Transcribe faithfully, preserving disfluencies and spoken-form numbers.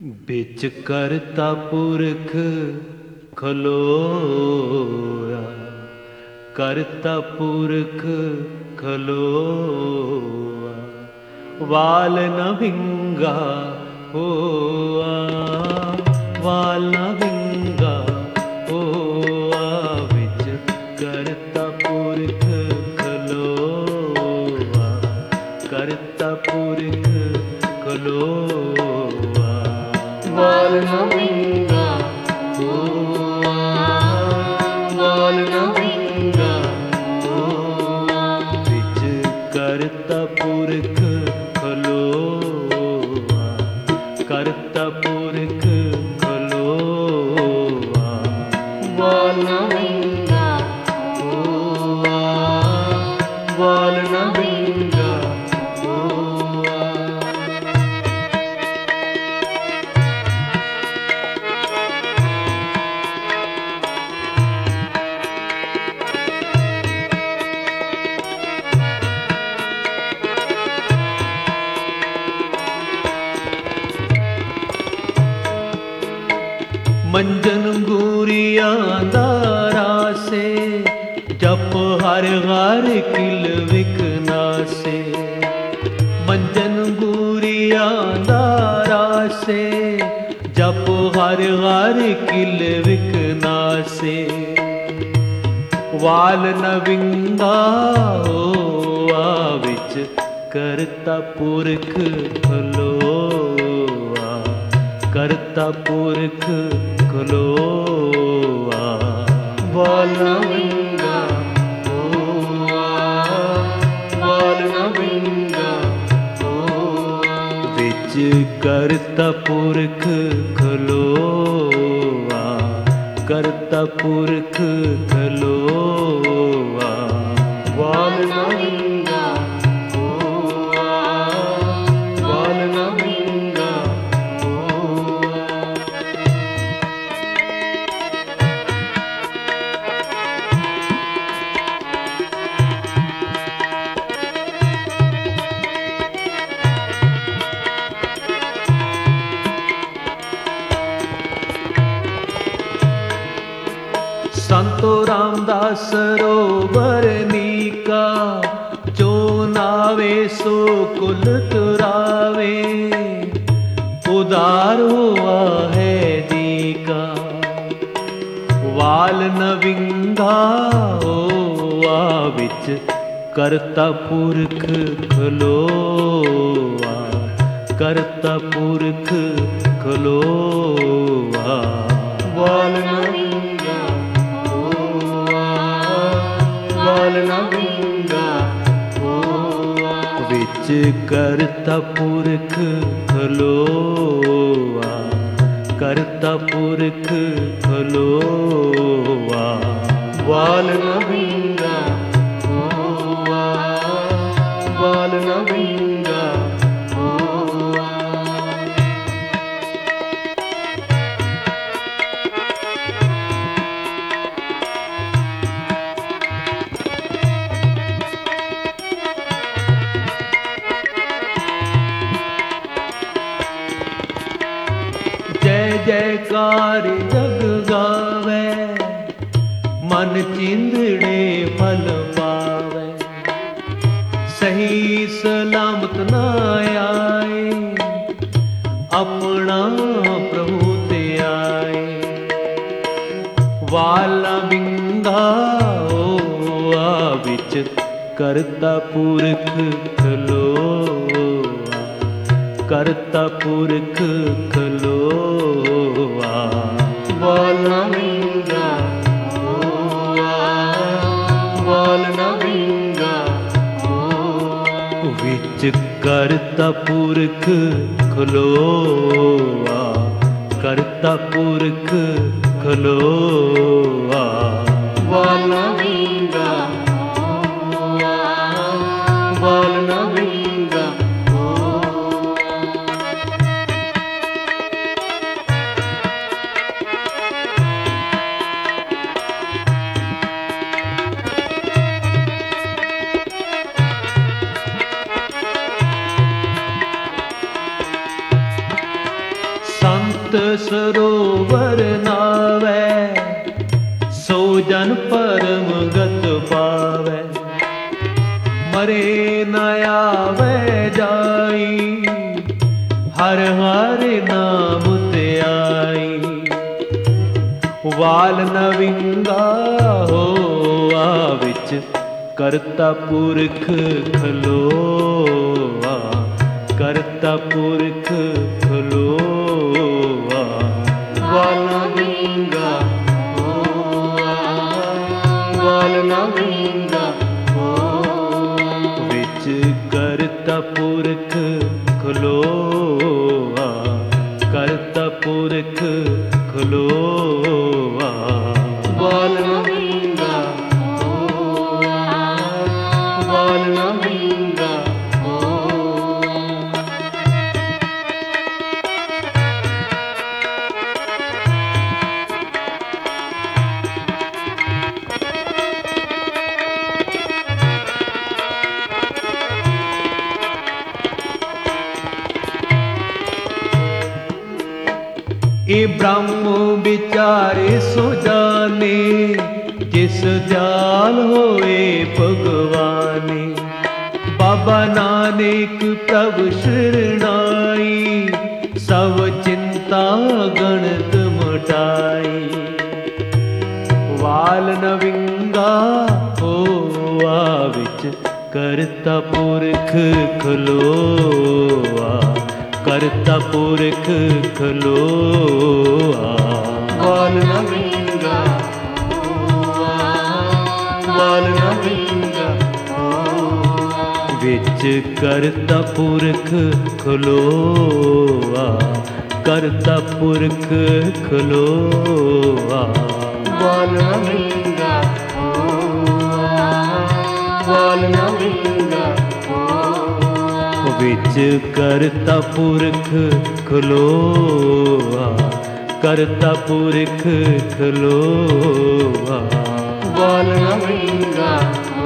बिच करता पुरख खलोया, करता पुरख खलोआ, वाल न विंगा होआ, वाल न विंगा होआ, बिच करता पुरख खलोआ, करता पुरख खलोआ, वाल न विंगा होआ, वाल न विंगा होआ, बिच करता पुरख खलोआ, करता पुरख खलोआ, वाल न विंगा होआ, वाल न विंगा होआ। मंजन गुरिया दारा से जप हर हर किल विकना से, मंजन गुरिया दारा से जप हर हर किल विकना से, वाल न विंगा होआ, विच करता पुरख खलोआ, करता पुरख खलोआ, वाल न विंगा होआ, वाल न विंगा होआ, बिच करता पुरख खलोआ, करता पुरख खलोआ, वाल न विंगा होआ, वाल न विंगा होआ। संतो रामदास सरोवर नीका, जो नावे सो कुल तुरावे, उदार हुआ है जी का, वाल न विंगा होआ, बिच करता पुरख खलोआ, करता पुरख खलोआ, वाल न विंगा होआ, वाल न विंगा होआ, बिच करता पुरख खलोआ, करता पुरख खलोआ, वाल न विंगा होआ, वाल न विंगा होआ। जय जयकार जग गावे, मन चिंदड़े फल पावे, सही सलामत न आए, अपना प्रभु ते आए, वाला विंगा होआ, बिच करता पुरख खलोआ, करता पुरख खलोआ, वाल न विंगा होआ, वाल न विंगा होआ, विच करता पुरख खलोआ, करता पुरख खलोआ, वाल न विंगा होआ, वाल न विंगा होआ। ਅੰਮ੍ਰਿਤ ਸਰੋਵਰ ਨਾਵੈ, ਸੋ ਜਨ ਪਰਮ ਗਤ ਪਾਵੈ। ਮਰੇ ਨ ਆਵੈ ਜਾਈ, ਹਰ ਹਰ ਨਾਮ ਧਿਆਈ। ਵਾਲ ਨ ਵਿੰਗਾ ਹੋਆ ਵਿੱਚ, ਕਰਤਾ ਪੁਰਖ ਖਲੋਆ। ਕਰਤਾ ਪੁਰਖ ਖਲੋਆ। ਵਾਲ ਨ ਵਿੰਗਾ ਹੋਆ, ਵਾਲ ਨ ਵਿੰਗਾ ਹੋਆ ਵਿੱਚ, ਕਰਤਾ ਪੁਰਖ ਖਲੋਆ। ਕਰਤਾ ਪੁਰਖ ਖਲੋਆ। ਵਾਲ ਨ ਵਿੰਗਾ ਹੋਆ, ਵਾਲ ਨ ਵਿੰਗਾ ਹੋਆ। ਇਹ ਬ੍ਰਹਮ ਵਿਚਾਰੇ ਸੋ ਜਾਣੇ, ਜਿਸ ਦਿਆਲ ਹੋਏ ਭਗਵਾਨੇ। ਬਾਬਾ ਨਾਨਕ ਪ੍ਰਭ ਸ਼ਰਣਾਈ, ਸਭ ਚਿੰਤਾ ਗਣਤ ਮਟਾਈ। ਵਾਲ ਨ ਵਿੰਗਾ ਹੋਆ ਵਿੱਚ, ਕਰਤਾ ਪੁਰਖ ਖਲੋਆ। ਕਰਤਾ ਪੁਰਖ ਖਲੋਆ। ਵਾਲ ਨ ਵਿੰਗਾ ਹੋਆ, ਵਾਲ ਨ ਵਿੰਗਾ ਹੋਆ ਵਿੱਚ, ਕਰਤਾ ਪੁਰਖ ਖਲੋਆ। ਕਰਤਾ ਪੁਰਖ ਖਲੋਆ। ਵਾਲ ਨ ਵਿੰਗਾ ਹੋਆ, ਵਾਲ ਨ ਵਿੰਗਾ ਵਿੱਚ, ਕਰਤਾ ਪੁਰਖ ਖਲੋਆ। ਕਰਤਾ ਪੁਰਖ ਖਲੋਆ। ਵਾਲ ਨ ਵਿੰਗਾ